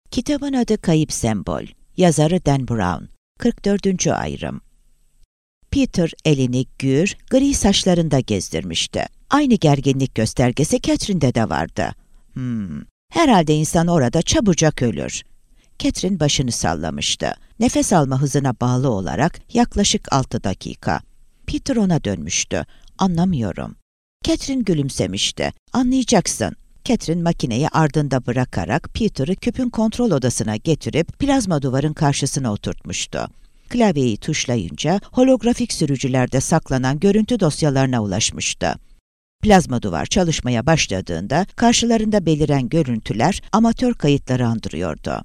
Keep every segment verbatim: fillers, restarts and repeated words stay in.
Kitabın adı Kayıp Sembol. Yazarı Dan Brown. kırk dördüncü ayrım. Peter elini gür, gri saçlarında gezdirmişti. Aynı gerginlik göstergesi Catherine'de de vardı. Hmm, herhalde insan orada çabucak ölür. Catherine başını sallamıştı. Nefes alma hızına bağlı olarak yaklaşık altı dakika. Peter ona dönmüştü. Anlamıyorum. Catherine gülümsemişti. Anlayacaksın. Catherine makineyi ardında bırakarak Peter'ı küpün kontrol odasına getirip plazma duvarın karşısına oturtmuştu. Klavyeyi tuşlayınca holografik sürücülerde saklanan görüntü dosyalarına ulaşmıştı. Plazma duvar çalışmaya başladığında karşılarında beliren görüntüler amatör kayıtları andırıyordu.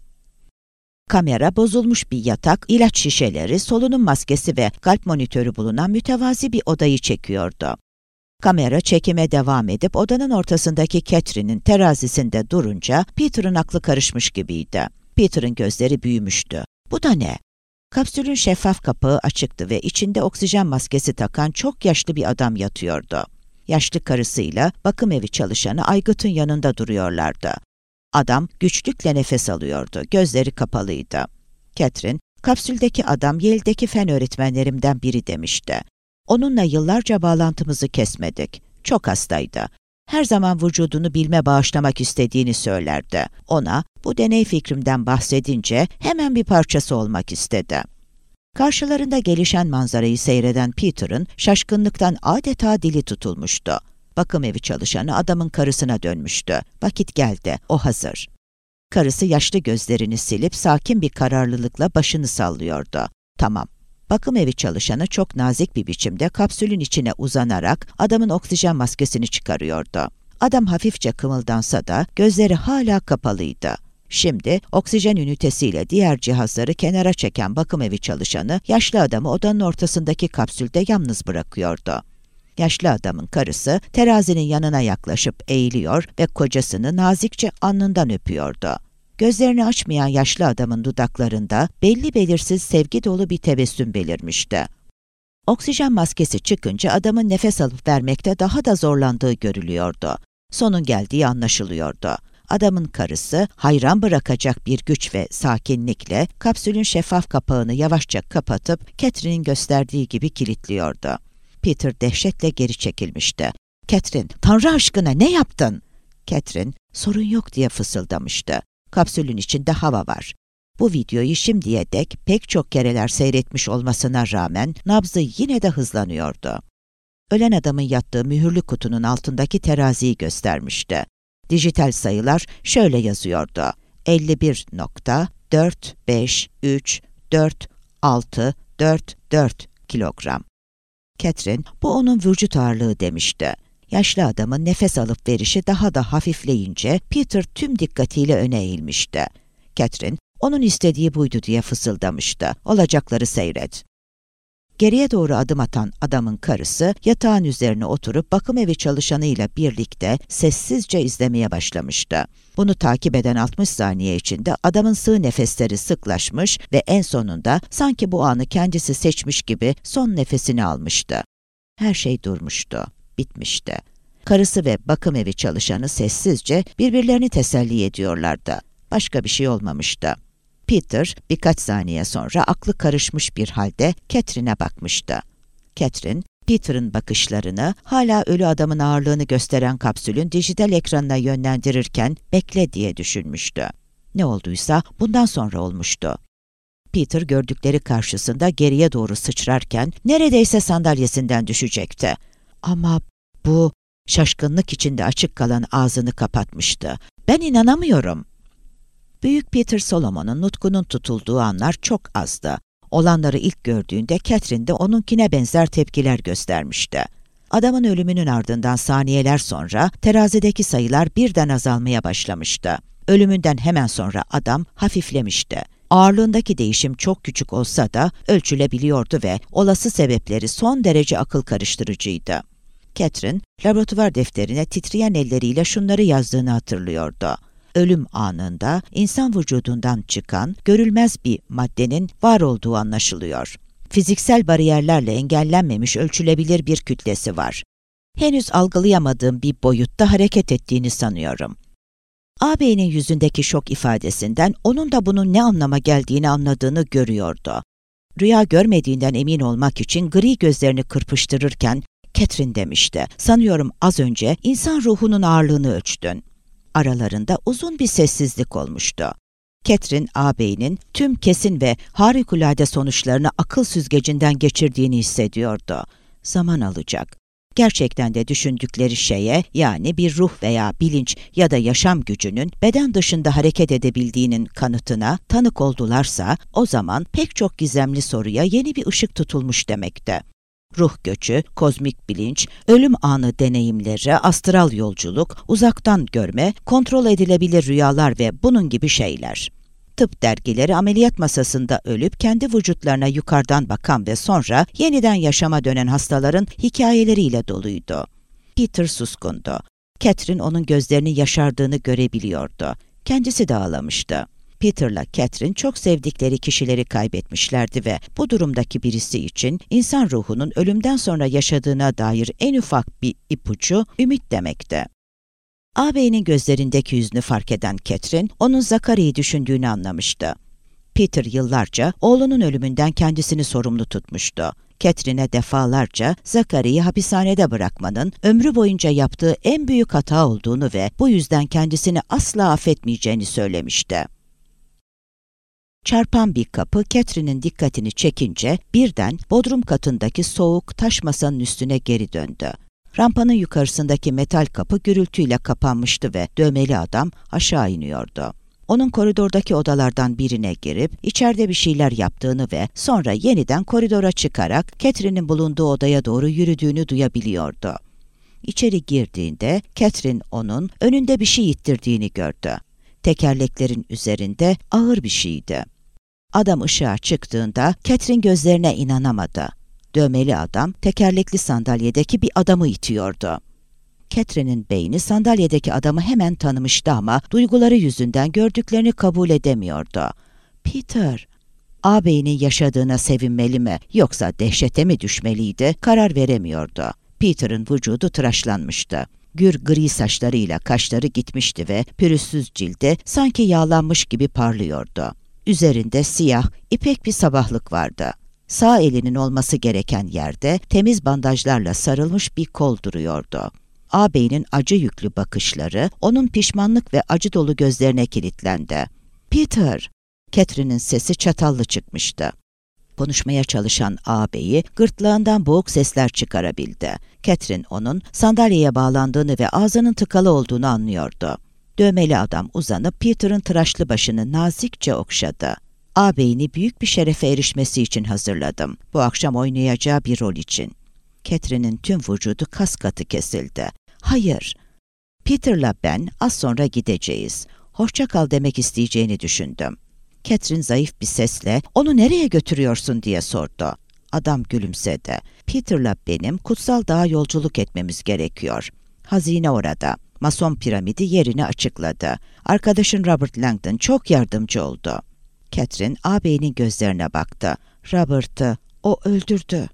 Kamera bozulmuş bir yatak, ilaç şişeleri, solunum maskesi ve kalp monitörü bulunan mütevazi bir odayı çekiyordu. Kamera çekime devam edip odanın ortasındaki Catherine'in terazisinde durunca Peter'ın aklı karışmış gibiydi. Peter'ın gözleri büyümüştü. Bu da ne? Kapsülün şeffaf kapağı açıktı ve içinde oksijen maskesi takan çok yaşlı bir adam yatıyordu. Yaşlı karısıyla bakım evi çalışanı aygıtın yanında duruyorlardı. Adam güçlükle nefes alıyordu, gözleri kapalıydı. Catherine, kapsüldeki adam Yale'deki fen öğretmenlerimden biri demişti. Onunla yıllarca bağlantımızı kesmedik. Çok hastaydı. Her zaman vücudunu bilme bağışlamak istediğini söylerdi. Ona bu deney fikrimden bahsedince hemen bir parçası olmak istedi. Karşılarında gelişen manzarayı seyreden Peter'ın şaşkınlıktan adeta dili tutulmuştu. Bakım evi çalışanı adamın karısına dönmüştü. Vakit geldi, o hazır. Karısı yaşlı gözlerini silip sakin bir kararlılıkla başını sallıyordu. Tamam. Bakım evi çalışanı çok nazik bir biçimde kapsülün içine uzanarak adamın oksijen maskesini çıkarıyordu. Adam hafifçe kımıldansa da gözleri hala kapalıydı. Şimdi oksijen ünitesiyle diğer cihazları kenara çeken bakım evi çalışanı yaşlı adamı odanın ortasındaki kapsülde yalnız bırakıyordu. Yaşlı adamın karısı terazinin yanına yaklaşıp eğiliyor ve kocasını nazikçe alnından öpüyordu. Gözlerini açmayan yaşlı adamın dudaklarında belli belirsiz sevgi dolu bir tebessüm belirmişti. Oksijen maskesi çıkınca adamın nefes alıp vermekte daha da zorlandığı görülüyordu. Sonun geldiği anlaşılıyordu. Adamın karısı hayran bırakacak bir güç ve sakinlikle kapsülün şeffaf kapağını yavaşça kapatıp Catherine'in gösterdiği gibi kilitliyordu. Peter dehşetle geri çekilmişti. "Catherine, Tanrı aşkına ne yaptın?" Catherine, "Sorun yok," diye fısıldamıştı. Kapsülün içinde hava var. Bu videoyu şimdiye dek pek çok kereler seyretmiş olmasına rağmen nabzı yine de hızlanıyordu. Ölen adamın yattığı mühürlü kutunun altındaki teraziyi göstermişti. Dijital sayılar şöyle yazıyordu: elli bir nokta dört beş üç dört altı dört dört kilogram. Catherine, bu onun vücut ağırlığı demişti. Yaşlı adamın nefes alıp verişi daha da hafifleyince Peter tüm dikkatiyle öne eğilmişti. Catherine, onun istediği buydu diye fısıldamıştı. Olacakları seyret. Geriye doğru adım atan adamın karısı yatağın üzerine oturup bakım evi çalışanıyla birlikte sessizce izlemeye başlamıştı. Bunu takip eden altmış saniye içinde adamın sığ nefesleri sıklaşmış ve en sonunda sanki bu anı kendisi seçmiş gibi son nefesini almıştı. Her şey durmuştu, bitmişti. Karısı ve bakım evi çalışanı sessizce birbirlerini teselli ediyorlardı. Başka bir şey olmamıştı. Peter birkaç saniye sonra aklı karışmış bir halde Catherine'e bakmıştı. Catherine, Peter'ın bakışlarını hala ölü adamın ağırlığını gösteren kapsülün dijital ekranına yönlendirirken bekle diye düşünmüştü. Ne olduysa bundan sonra olmuştu. Peter gördükleri karşısında geriye doğru sıçrarken neredeyse sandalyesinden düşecekti. Ama bu, şaşkınlık içinde açık kalan ağzını kapatmıştı. "Ben inanamıyorum." Büyük Peter Solomon'un nutkunun tutulduğu anlar çok azdı. Olanları ilk gördüğünde Catherine de onunkine benzer tepkiler göstermişti. Adamın ölümünün ardından saniyeler sonra terazideki sayılar birden azalmaya başlamıştı. Ölümünden hemen sonra adam hafiflemişti. Ağırlığındaki değişim çok küçük olsa da ölçülebiliyordu ve olası sebepleri son derece akıl karıştırıcıydı. Catherine, laboratuvar defterine titreyen elleriyle şunları yazdığını hatırlıyordu. Ölüm anında insan vücudundan çıkan görülmez bir maddenin var olduğu anlaşılıyor. Fiziksel bariyerlerle engellenmemiş ölçülebilir bir kütlesi var. Henüz algılayamadığım bir boyutta hareket ettiğini sanıyorum. Ağabeyinin yüzündeki şok ifadesinden onun da bunun ne anlama geldiğini anladığını görüyordu. Rüya görmediğinden emin olmak için gri gözlerini kırpıştırırken, "Catherine," demişti, "sanıyorum az önce insan ruhunun ağırlığını ölçtün." Aralarında uzun bir sessizlik olmuştu. Catherine, ağabeyinin tüm kesin ve harikulade sonuçlarını akıl süzgecinden geçirdiğini hissediyordu. Zaman alacak. Gerçekten de düşündükleri şeye, yani bir ruh veya bilinç ya da yaşam gücünün beden dışında hareket edebildiğinin kanıtına tanık oldularsa, o zaman pek çok gizemli soruya yeni bir ışık tutulmuş demekti. Ruh göçü, kozmik bilinç, ölüm anı deneyimleri, astral yolculuk, uzaktan görme, kontrol edilebilir rüyalar ve bunun gibi şeyler. Tıp dergileri ameliyat masasında ölüp kendi vücutlarına yukarıdan bakan ve sonra yeniden yaşama dönen hastaların hikayeleriyle doluydu. Peter suskundu. Catherine onun gözlerini yaşardığını görebiliyordu. Kendisi de ağlamıştı. Peter'la Catherine çok sevdikleri kişileri kaybetmişlerdi ve bu durumdaki birisi için insan ruhunun ölümden sonra yaşadığına dair en ufak bir ipucu ümit demekti. Ağabeyinin gözlerindeki yüzünü fark eden Catherine, onun Zachary'i düşündüğünü anlamıştı. Peter yıllarca oğlunun ölümünden kendisini sorumlu tutmuştu. Catherine'e defalarca Zachary'i hapishanede bırakmanın ömrü boyunca yaptığı en büyük hata olduğunu ve bu yüzden kendisini asla affetmeyeceğini söylemişti. Çarpan bir kapı Catherine'in dikkatini çekince birden bodrum katındaki soğuk taş masanın üstüne geri döndü. Rampanın yukarısındaki metal kapı gürültüyle kapanmıştı ve dövmeli adam aşağı iniyordu. Onun koridordaki odalardan birine girip içeride bir şeyler yaptığını ve sonra yeniden koridora çıkarak Catherine'in bulunduğu odaya doğru yürüdüğünü duyabiliyordu. İçeri girdiğinde Catherine onun önünde bir şey ittirdiğini gördü. Tekerleklerin üzerinde ağır bir şeydi. Adam ışığa çıktığında Catherine gözlerine inanamadı. Dövmeli adam tekerlekli sandalyedeki bir adamı itiyordu. Catherine'in beyni sandalyedeki adamı hemen tanımıştı ama duyguları yüzünden gördüklerini kabul edemiyordu. Peter, ağabeyinin yaşadığına sevinmeli mi yoksa dehşete mi düşmeliydi karar veremiyordu. Peter'ın vücudu tıraşlanmıştı. Gür gri saçlarıyla kaşları gitmişti ve pürüzsüz cildi sanki yağlanmış gibi parlıyordu. Üzerinde siyah, ipek bir sabahlık vardı. Sağ elinin olması gereken yerde temiz bandajlarla sarılmış bir kol duruyordu. Ağabeyinin acı yüklü bakışları onun pişmanlık ve acı dolu gözlerine kilitlendi. "Peter!" Catherine'in sesi çatallı çıkmıştı. Konuşmaya çalışan ağabeyi gırtlağından boğuk sesler çıkarabildi. Catherine onun sandalyeye bağlandığını ve ağzının tıkalı olduğunu anlıyordu. Dövmeli adam uzanıp Peter'ın tıraşlı başını nazikçe okşadı. "Ağabeyini büyük bir şerefe erişmesi için hazırladım. Bu akşam oynayacağı bir rol için." Catherine'in tüm vücudu kas katı kesildi. "Hayır, Peter'la ben az sonra gideceğiz. Hoşça kal demek isteyeceğini düşündüm." Catherine zayıf bir sesle, "Onu nereye götürüyorsun?" diye sordu. Adam gülümsedi. "Peter'la benim kutsal dağa yolculuk etmemiz gerekiyor. Hazine orada." Mason piramidi yerini açıkladı. "Arkadaşın Robert Langdon çok yardımcı oldu." Catherine ağabeyinin gözlerine baktı. "Robert'ı o öldürdü."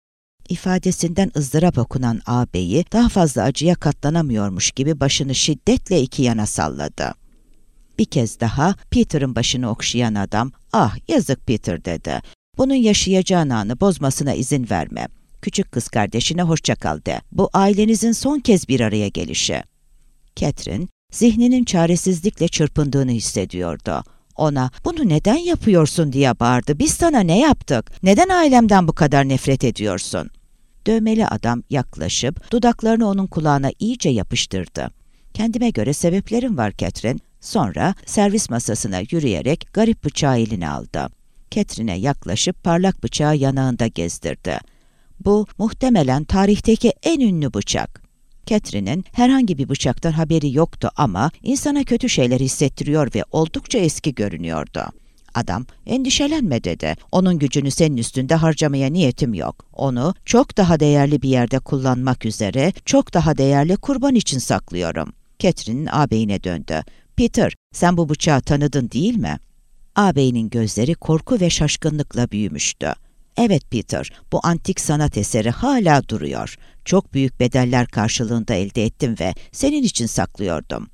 İfadesinden ızdırap okunan ağabeyi daha fazla acıya katlanamıyormuş gibi başını şiddetle iki yana salladı. Bir kez daha Peter'ın başını okşayan adam, "Ah yazık Peter," dedi. "Bunun yaşayacağı anı bozmasına izin verme. Küçük kız kardeşine hoşça kal de. Bu ailenizin son kez bir araya gelişi." Catherine, zihninin çaresizlikle çırpındığını hissediyordu. Ona, "Bunu neden yapıyorsun?" diye bağırdı. "Biz sana ne yaptık? Neden ailemden bu kadar nefret ediyorsun?" Dövmeli adam yaklaşıp dudaklarını onun kulağına iyice yapıştırdı. "Kendime göre sebeplerim var Catherine." Sonra servis masasına yürüyerek garip bıçağı eline aldı. Catherine'e yaklaşıp parlak bıçağı yanağında gezdirdi. "Bu muhtemelen tarihteki en ünlü bıçak." Catherine'in herhangi bir bıçaktan haberi yoktu ama insana kötü şeyler hissettiriyor ve oldukça eski görünüyordu. Adam, "Endişelenme," dedi. "Onun gücünü senin üstünde harcamaya niyetim yok. Onu çok daha değerli bir yerde kullanmak üzere çok daha değerli kurban için saklıyorum." Catherine'in ağabeyine döndü. "Peter, sen bu bıçağı tanıdın değil mi?" Ağabeyinin gözleri korku ve şaşkınlıkla büyümüştü. "Evet Peter, bu antik sanat eseri hala duruyor. Çok büyük bedeller karşılığında elde ettim ve senin için saklıyordum."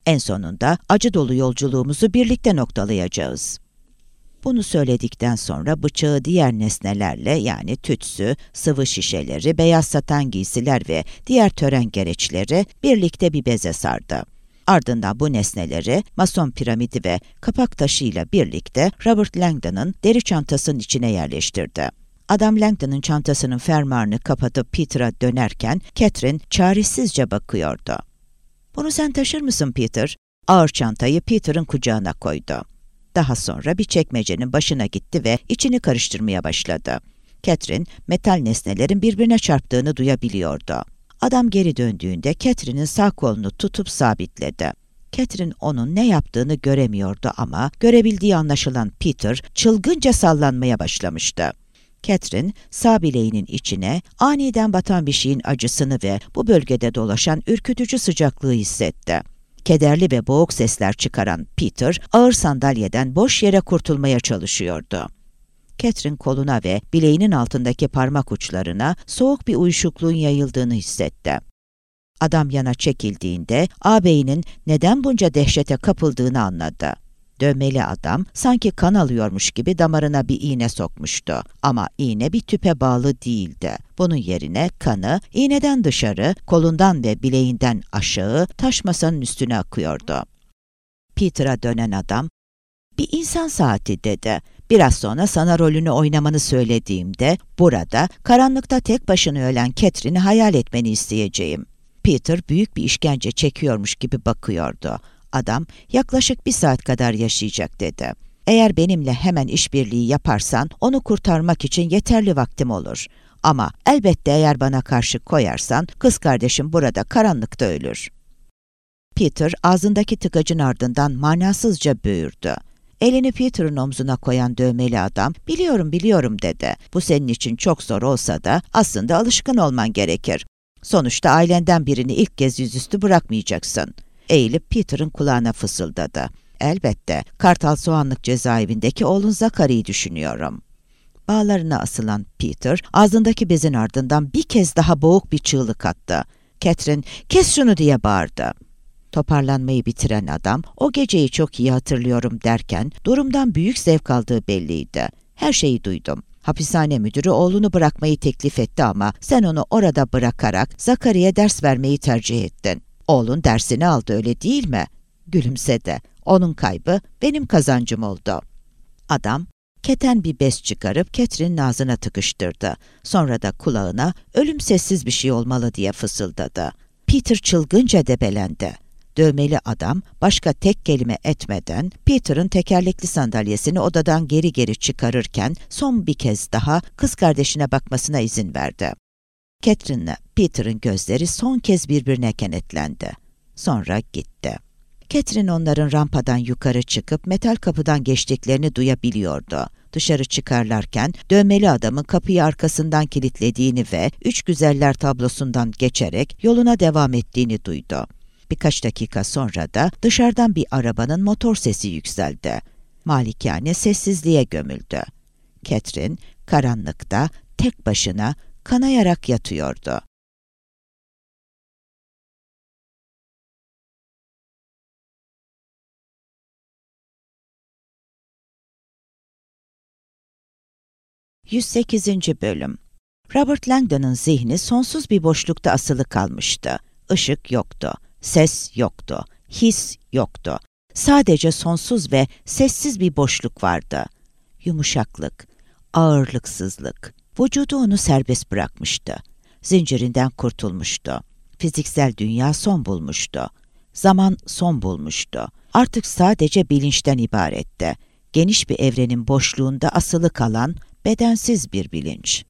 En sonunda acı dolu yolculuğumuzu birlikte noktalayacağız. Bunu söyledikten sonra bıçağı diğer nesnelerle, yani tütsü, sıvı şişeleri, beyaz saten giysiler ve diğer tören gereçleri birlikte bir beze sardı. Ardından bu nesneleri mason piramidi ve kapak taşıyla birlikte Robert Langdon'ın deri çantasının içine yerleştirdi. Adam Langdon'ın çantasının fermuarını kapatıp Peter'a dönerken Catherine çaresizce bakıyordu. "Bunu sen taşır mısın Peter?" Ağır çantayı Peter'ın kucağına koydu. Daha sonra bir çekmecenin başına gitti ve içini karıştırmaya başladı. Catherine, metal nesnelerin birbirine çarptığını duyabiliyordu. Adam geri döndüğünde Catherine'in sağ kolunu tutup sabitledi. Catherine onun ne yaptığını göremiyordu ama görebildiği anlaşılan Peter çılgınca sallanmaya başlamıştı. Catherine, sağ bileğinin içine aniden batan bir şeyin acısını ve bu bölgede dolaşan ürkütücü sıcaklığı hissetti. Kederli ve boğuk sesler çıkaran Peter, ağır sandalyeden boş yere kurtulmaya çalışıyordu. Catherine koluna ve bileğinin altındaki parmak uçlarına soğuk bir uyuşukluğun yayıldığını hissetti. Adam yana çekildiğinde ağabeyinin neden bunca dehşete kapıldığını anladı. Dövmeli adam sanki kan alıyormuş gibi damarına bir iğne sokmuştu. Ama iğne bir tüpe bağlı değildi. Bunun yerine kanı iğneden dışarı, kolundan ve bileğinden aşağı taş masanın üstüne akıyordu. Peter'a dönen adam, "Bir insan saati," dedi. "Biraz sonra sana rolünü oynamanı söylediğimde burada karanlıkta tek başına ölen Catherine'i hayal etmeni isteyeceğim." Peter büyük bir işkence çekiyormuş gibi bakıyordu. Adam, "Yaklaşık bir saat kadar yaşayacak," dedi. "Eğer benimle hemen işbirliği yaparsan onu kurtarmak için yeterli vaktim olur. Ama elbette eğer bana karşı koyarsan kız kardeşim burada karanlıkta ölür." Peter ağzındaki tıkacın ardından manasızca böğürdü. Elini Peter'ın omzuna koyan dövmeli adam, "Biliyorum biliyorum," dedi. "Bu senin için çok zor olsa da aslında alışkın olman gerekir. Sonuçta ailenden birini ilk kez yüzüstü bırakmayacaksın." Eğilip Peter'ın kulağına fısıldadı. "Elbette, Kartal Soğanlık cezaevindeki oğlun Zakari'yi düşünüyorum." Bağlarına asılan Peter, ağzındaki bezin ardından bir kez daha boğuk bir çığlık attı. Catherine, "Kes şunu!" diye bağırdı. Toparlanmayı bitiren adam, "O geceyi çok iyi hatırlıyorum," derken durumdan büyük zevk aldığı belliydi. "Her şeyi duydum. Hapishane müdürü oğlunu bırakmayı teklif etti ama sen onu orada bırakarak Zakari'ye ders vermeyi tercih ettin. Oğlun dersini aldı, öyle değil mi?" Gülümsedi. "Onun kaybı benim kazancım oldu." Adam, keten bir bez çıkarıp Catherine'in ağzına tıkıştırdı. Sonra da kulağına "Ölüm sessiz bir şey olmalı," diye fısıldadı. Peter çılgınca debelendi. Dövmeli adam başka tek kelime etmeden Peter'ın tekerlekli sandalyesini odadan geri geri çıkarırken son bir kez daha kız kardeşine bakmasına izin verdi. Catherine'le Peter'ın gözleri son kez birbirine kenetlendi. Sonra gitti. Catherine onların rampadan yukarı çıkıp metal kapıdan geçtiklerini duyabiliyordu. Dışarı çıkarlarken dövmeli adamın kapıyı arkasından kilitlediğini ve Üç Güzeller tablosundan geçerek yoluna devam ettiğini duydu. Birkaç dakika sonra da dışarıdan bir arabanın motor sesi yükseldi. Malikane sessizliğe gömüldü. Catherine karanlıkta tek başına kanayarak yatıyordu. yüz sekizinci Bölüm. Robert Langdon'ın zihni sonsuz bir boşlukta asılı kalmıştı. Işık yoktu, ses yoktu, his yoktu. Sadece sonsuz ve sessiz bir boşluk vardı. Yumuşaklık, ağırlıksızlık. Vücudu onu serbest bırakmıştı. Zincirinden kurtulmuştu. Fiziksel dünya son bulmuştu. Zaman son bulmuştu. Artık sadece bilinçten ibaretti. Geniş bir evrenin boşluğunda asılı kalan bedensiz bir bilinç.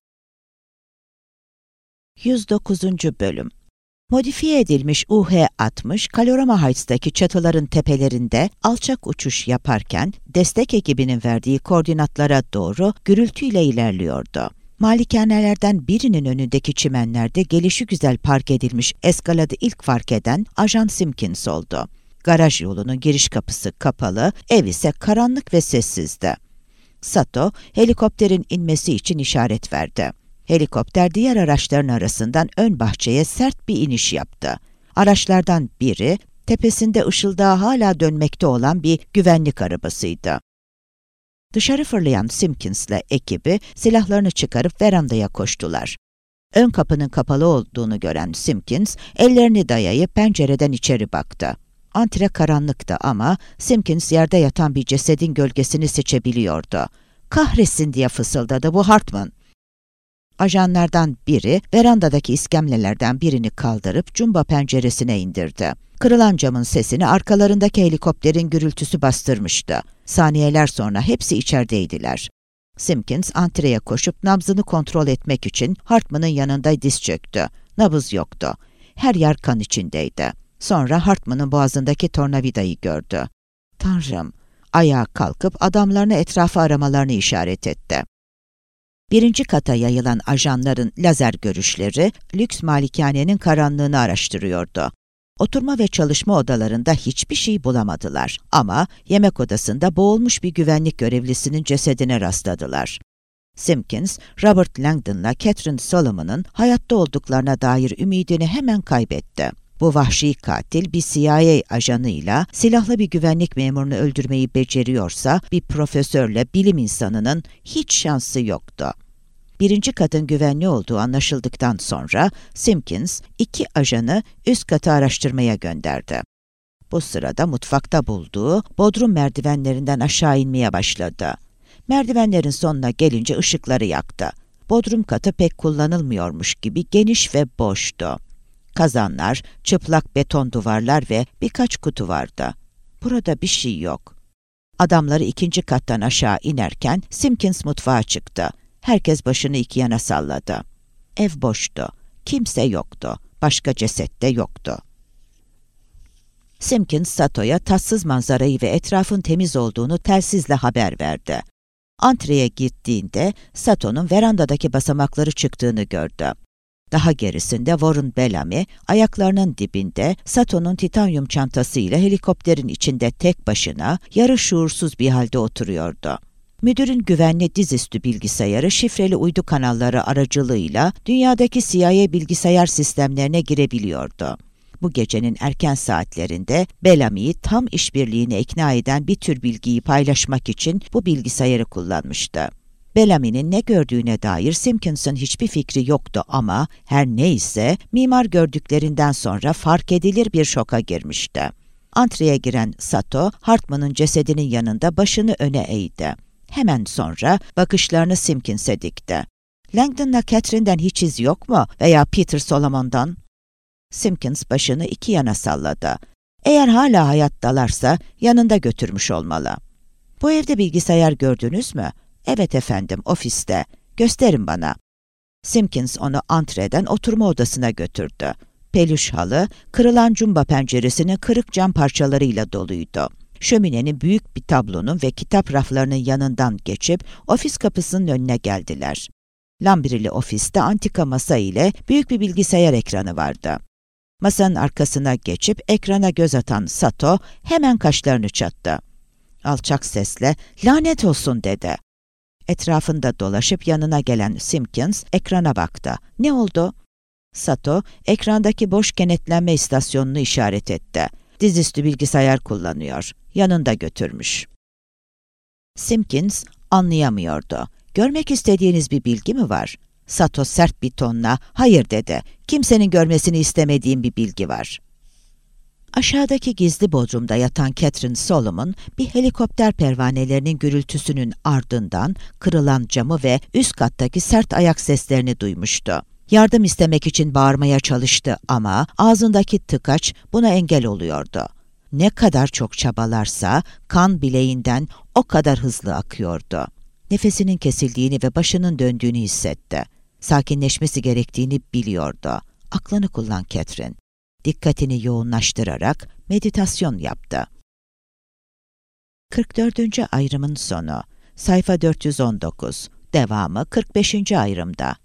yüz dokuzuncu Bölüm. Modifiye edilmiş U H altmış, Kalorama Heights'taki çatıların tepelerinde alçak uçuş yaparken destek ekibinin verdiği koordinatlara doğru gürültüyle ilerliyordu. Malikanelerden birinin önündeki çimenlerde gelişigüzel park edilmiş eskaladı ilk fark eden Ajan Simpkins oldu. Garaj yolunun giriş kapısı kapalı, ev ise karanlık ve sessizdi. Sato, helikopterin inmesi için işaret verdi. Helikopter diğer araçların arasından ön bahçeye sert bir iniş yaptı. Araçlardan biri Tepesinde ışıldağı hala dönmekte olan bir güvenlik arabasıydı. Dışarı fırlayan Simpkins'le ekibi silahlarını çıkarıp verandaya koştular. Ön kapının kapalı olduğunu gören Simpkins, ellerini dayayıp pencereden içeri baktı. Antre karanlıktı ama Simpkins yerde yatan bir cesedin gölgesini seçebiliyordu. "Kahretsin!" diye fısıldadı, "bu Hartman." Ajanlardan biri verandadaki iskemlelerden birini kaldırıp cumba penceresine indirdi. Kırılan camın sesini arkalarındaki helikopterin gürültüsü bastırmıştı. Saniyeler sonra hepsi içerideydiler. Simpkins antreye koşup nabzını kontrol etmek için Hartman'ın yanında diz çöktü. Nabız yoktu. Her yer kan içindeydi. Sonra Hartman'ın boğazındaki tornavidayı gördü. "Tanrım!" Ayağa kalkıp adamlarına etrafı aramalarını işaret etti. Birinci kata yayılan ajanların lazer görüşleri, lüks malikanenin karanlığını araştırıyordu. Oturma ve çalışma odalarında hiçbir şey bulamadılar ama yemek odasında boğulmuş bir güvenlik görevlisinin cesedine rastladılar. Simpkins, Robert Langdon'la Catherine Solomon'un hayatta olduklarına dair ümidini hemen kaybetti. Bu vahşi katil bir C I A ajanıyla silahlı bir güvenlik memurunu öldürmeyi beceriyorsa bir profesörle bilim insanının hiç şansı yoktu. Birinci katın güvenli olduğu anlaşıldıktan sonra Simpkins iki ajanı üst katı araştırmaya gönderdi. Bu sırada mutfakta bulduğu bodrum merdivenlerinden aşağı inmeye başladı. Merdivenlerin sonuna gelince ışıkları yaktı. Bodrum katı pek kullanılmıyormuş gibi geniş ve boştu. Kazanlar, çıplak beton duvarlar ve birkaç kutu vardı. Burada bir şey yok. Adamları ikinci kattan aşağı inerken Simpkins mutfağa çıktı. Herkes başını iki yana salladı. Ev boştu. Kimse yoktu. Başka ceset de yoktu. Simpkins, Sato'ya tatsız manzarayı ve etrafın temiz olduğunu telsizle haber verdi. Antreye gittiğinde Sato'nun verandadaki basamakları çıktığını gördü. Daha gerisinde Warren Bellamy, ayaklarının dibinde Sato'nun titanyum çantasıyla helikopterin içinde tek başına, yarı şuursuz bir halde oturuyordu. Müdürün güvenli dizüstü bilgisayarı şifreli uydu kanalları aracılığıyla dünyadaki C I A bilgisayar sistemlerine girebiliyordu. Bu gecenin erken saatlerinde Bellamy'yi tam işbirliğine ikna eden bir tür bilgiyi paylaşmak için bu bilgisayarı kullanmıştı. Bellamy'nin ne gördüğüne dair Simpkins'ın hiçbir fikri yoktu ama her neyse mimar gördüklerinden sonra fark edilir bir şoka girmişti. Antreye giren Sato, Hartman'ın cesedinin yanında başını öne eğdi. Hemen sonra bakışlarını Simpkins'e dikti. "Langdon'la Catherine'den hiç iz yok mu veya Peter Solomon'dan?" Simpkins başını iki yana salladı. "Eğer hala hayattalarsa yanında götürmüş olmalı." "Bu evde bilgisayar gördünüz mü?" "Evet efendim, ofiste. Gösterin bana." Simpkins onu antreden oturma odasına götürdü. Peluş halı, kırılan cumba penceresinin kırık cam parçalarıyla doluydu. Şöminenin büyük bir tablonun ve kitap raflarının yanından geçip ofis kapısının önüne geldiler. Lambrili ofiste antika masa ile büyük bir bilgisayar ekranı vardı. Masanın arkasına geçip ekrana göz atan Sato hemen kaşlarını çattı. Alçak sesle "Lanet olsun!" dedi. Etrafında dolaşıp yanına gelen Simpkins ekrana baktı. "Ne oldu?" Sato, ekrandaki boş kenetlenme istasyonunu işaret etti. "Dizüstü bilgisayar kullanıyor. Yanında götürmüş." Simpkins anlayamıyordu. "Görmek istediğiniz bir bilgi mi var?" Sato sert bir tonla "Hayır" dedi. "Kimsenin görmesini istemediğim bir bilgi var." Aşağıdaki gizli bodrumda yatan Catherine Solomon, bir helikopter pervanelerinin gürültüsünün ardından kırılan camı ve üst kattaki sert ayak seslerini duymuştu. Yardım istemek için bağırmaya çalıştı ama ağzındaki tıkaç buna engel oluyordu. Ne kadar çok çabalarsa kan bileğinden o kadar hızlı akıyordu. Nefesinin kesildiğini ve başının döndüğünü hissetti. Sakinleşmesi gerektiğini biliyordu. "Aklını kullan Catherine." Dikkatini yoğunlaştırarak meditasyon yaptı. kırk dördüncü ayrımın sonu. Sayfa dört yüz on dokuz. Devamı kırk beşinci ayrımda.